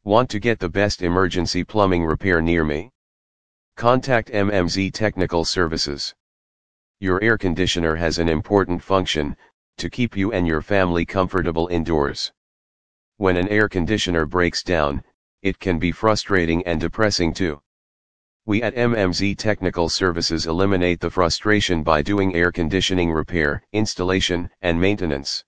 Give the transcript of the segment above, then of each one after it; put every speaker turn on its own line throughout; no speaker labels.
Want to get the best emergency plumbing repair near me? Contact MMZ Technical Services. Your air conditioner has an important function, to keep you and your family comfortable indoors. When an air conditioner breaks down, it can be frustrating and depressing too. We at MMZ Technical Services eliminate the frustration by doing air conditioning repair, installation, and maintenance.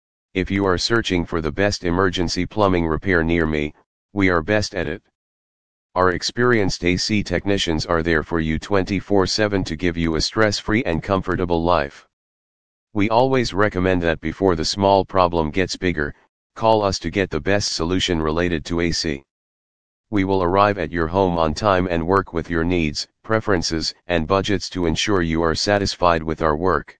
If you are searching for the best emergency plumbing repair near me, we are best at it. Our experienced AC technicians are there for you 24/7 to give you a stress-free and comfortable life. We always recommend that before the small problem gets bigger, call us to get the best solution related to AC. We will arrive at your home on time and work with your needs, preferences, and budgets to ensure you are satisfied with our work.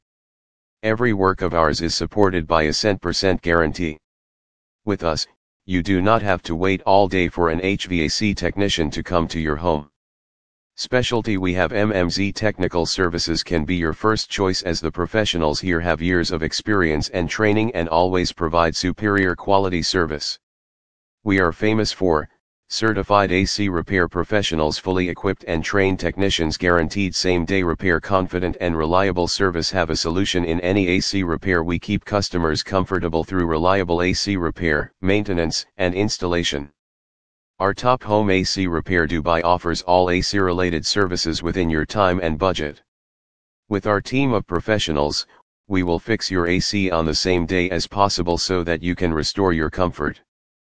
Every work of ours is supported by a 100% guarantee. With us, you do not have to wait all day for an HVAC technician to come to your home. Specialty we have MMZ Technical Services can be your first choice, as the professionals here have years of experience and training and always provide superior quality service. We are famous for certified AC repair professionals, fully equipped and trained technicians, guaranteed same-day repair, confident and reliable service. Have a solution in any AC repair. We keep customers comfortable through reliable AC repair, maintenance, and installation. Our top home AC repair Dubai offers all AC-related services within your time and budget. With our team of professionals, we will fix your AC on the same day as possible so that you can restore your comfort.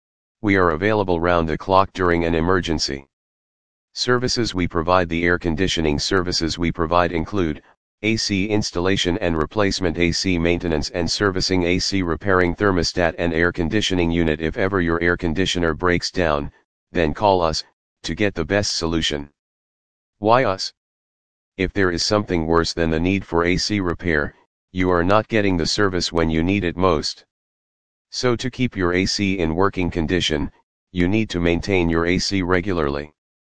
We are available round the clock during an emergency. Services we provide. The air conditioning services we provide include AC installation and replacement, AC maintenance and servicing, AC repairing thermostat and air conditioning unit. If ever your air conditioner breaks down, then call us, to get the best solution. Why us? If there is something worse than the need for AC repair, you are not getting the service when you need it most. So to keep your AC in working condition, you need to maintain your AC regularly.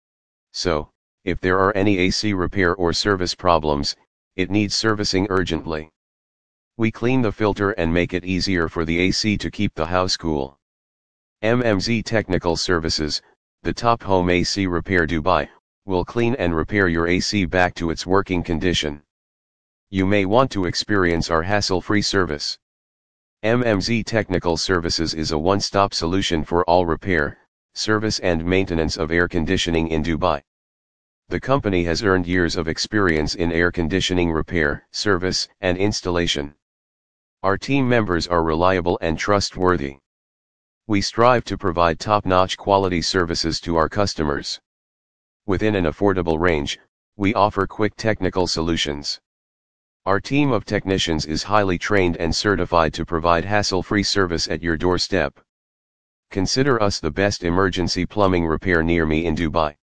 So, if there are any AC repair or service problems, it needs servicing urgently. We clean the filter and make it easier for the AC to keep the house cool. MMZ Technical Services, the top home AC repair Dubai, will clean and repair your AC back to its working condition. You may want to experience our hassle-free service. MMZ Technical Services is a one-stop solution for all repair, service and maintenance of air conditioning in Dubai. The company has earned years of experience in air conditioning repair, service, and installation. Our team members are reliable and trustworthy. We strive to provide top-notch quality services to our customers. Within an affordable range, we offer quick technical solutions. Our team of technicians is highly trained and certified to provide hassle-free service at your doorstep. Consider us the best emergency plumbing repair near me in Dubai.